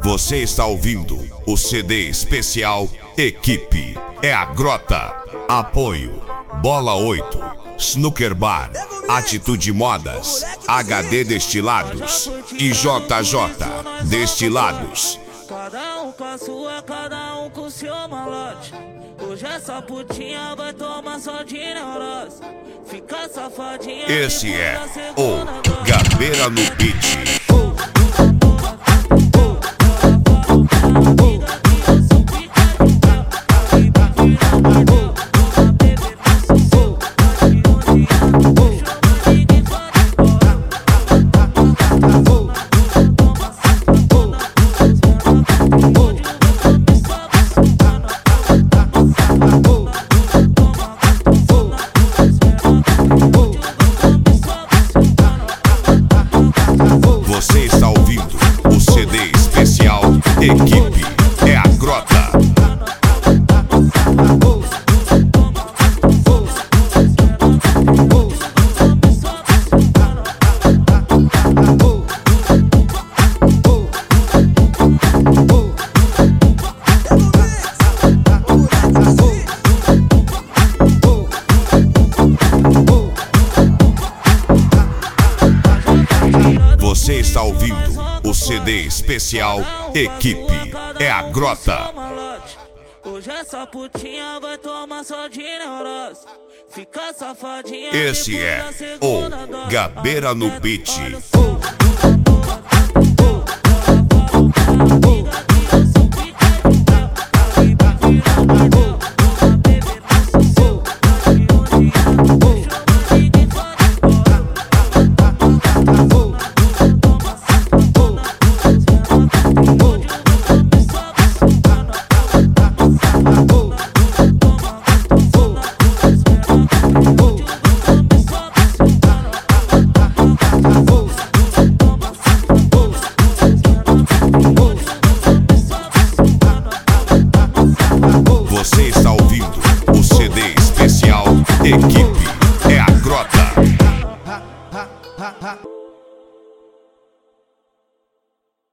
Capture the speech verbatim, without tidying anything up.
Você está ouvindo o C D especial Equipe. É a Grota. Apoio Bola oito, Snooker Bar, Atitude Modas, H D Destilados e J J Destilados. Cada um com a sua, cada um com o seu malote. Hoje essa putinha vai tomar só de neurose. Fica safadinha. Esse é o Gabeira no Beat. Você está ouvindo o C D especial Equipe. É a Grota. Você está ouvindo o C D especial Equipe. É a Grota. Hoje essa putinha vai tomar só de neurose. Fica safadinha. Esse é o Gabeira no Beat. Você está ouvindo o C D especial Equipe.